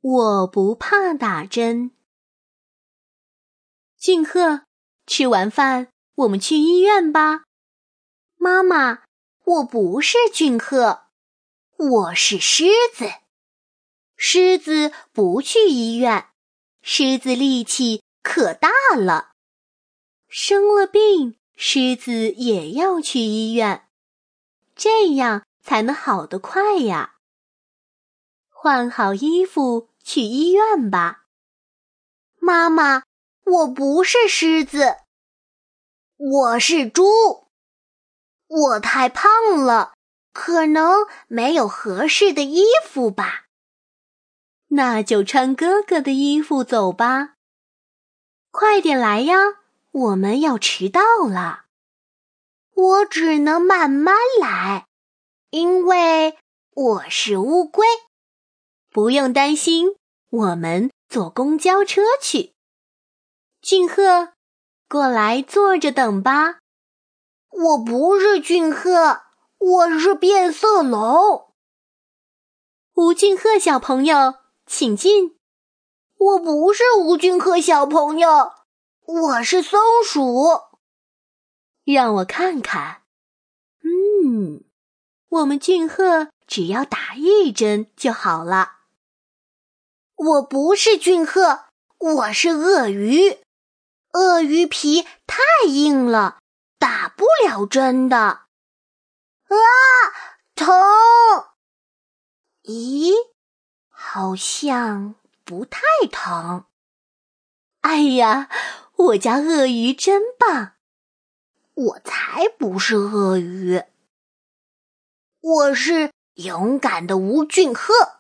我不怕打针。俊赫，吃完饭我们去医院吧。 妈妈，我不是俊赫，我是狮子。狮子不去医院，狮子力气可大了。 生了病，狮子也要去医院，这样才能好得快呀。换好衣服去医院吧。 妈妈，我不是狮子，我是猪。我太胖了，可能没有合适的衣服吧。 那就穿哥哥的衣服走吧。快点来呀，我们要迟到了。 我只能慢慢来，因为我是乌龟。 不用担心，我们坐公交车去。俊赫，过来坐着等吧。 我不是俊赫，我是变色龙。 吴俊赫小朋友，请进。 我不是吴俊赫小朋友，我是松鼠。 让我看看。我们俊赫只要打1针就好了。 我不是俊赫，我是鳄鱼。鳄鱼皮太硬了，打不了针的。啊，疼！咦，好像不太疼。 哎呀，我家鳄鱼真棒！ 我才不是鳄鱼，我是勇敢的吴俊赫。